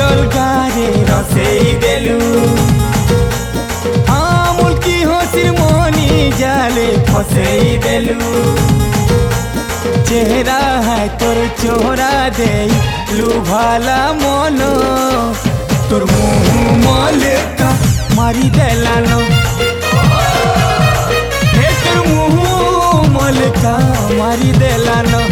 अलगारे रसेई देलु आमुल की हसिर मनी जाले फसेई देलु चेहरा है तोर चोरा दे लुभाला मन तोर मुँह मलका मारी देलानो तोर मुँह मलका मारी देलानो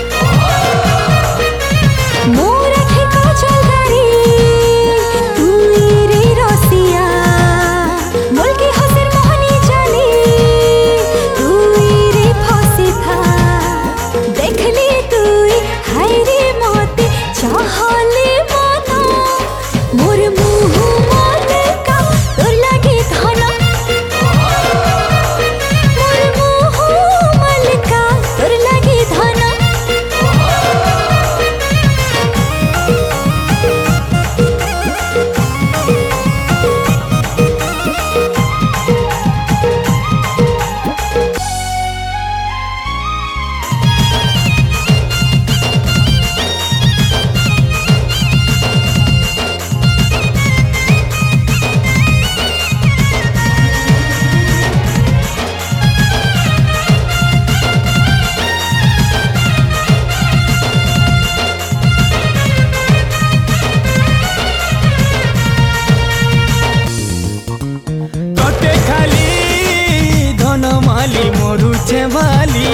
मरुचे वाली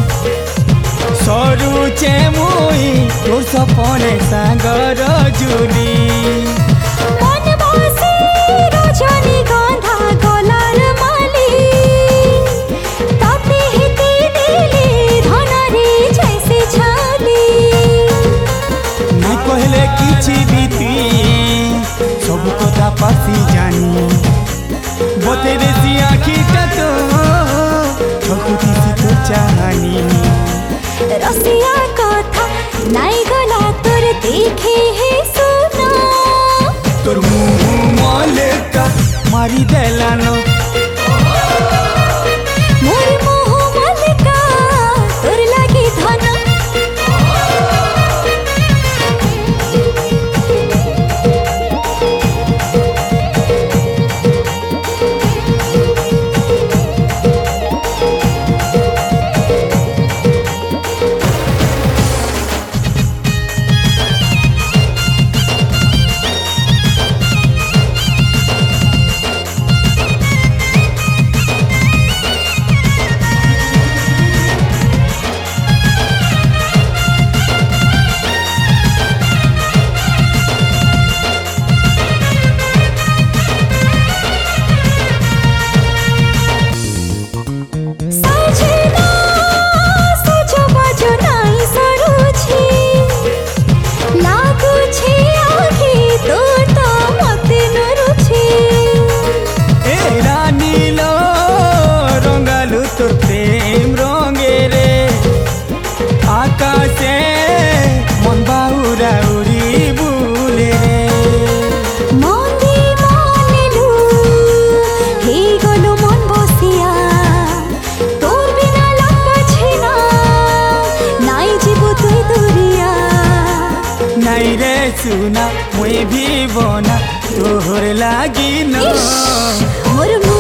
सरुचे मुई तोर सपने सागर जुली मन बसे रजनी गंधा गलार माली ताते हिते दिली धनरी जैसे छाली नहीं कहले किछि बीती सब कथा पासी जानी बतेरे सी आखी तो चाहनी रसिया कथा नाई गला तोर देखे है सुना तोर मुँह मलका मारी देलानो मोर मुँह मलका तोर लागे धन तोर प्रेम रंगे रे आकाशे मन बाउरा उड़ी बुले रे मन्दी मानिलु हे गलो मन बसिया तोर बिना लग छिना नाई जीवो तुई दुरिया नाई रे सुना मुई भी बना तोहर लागी न मोर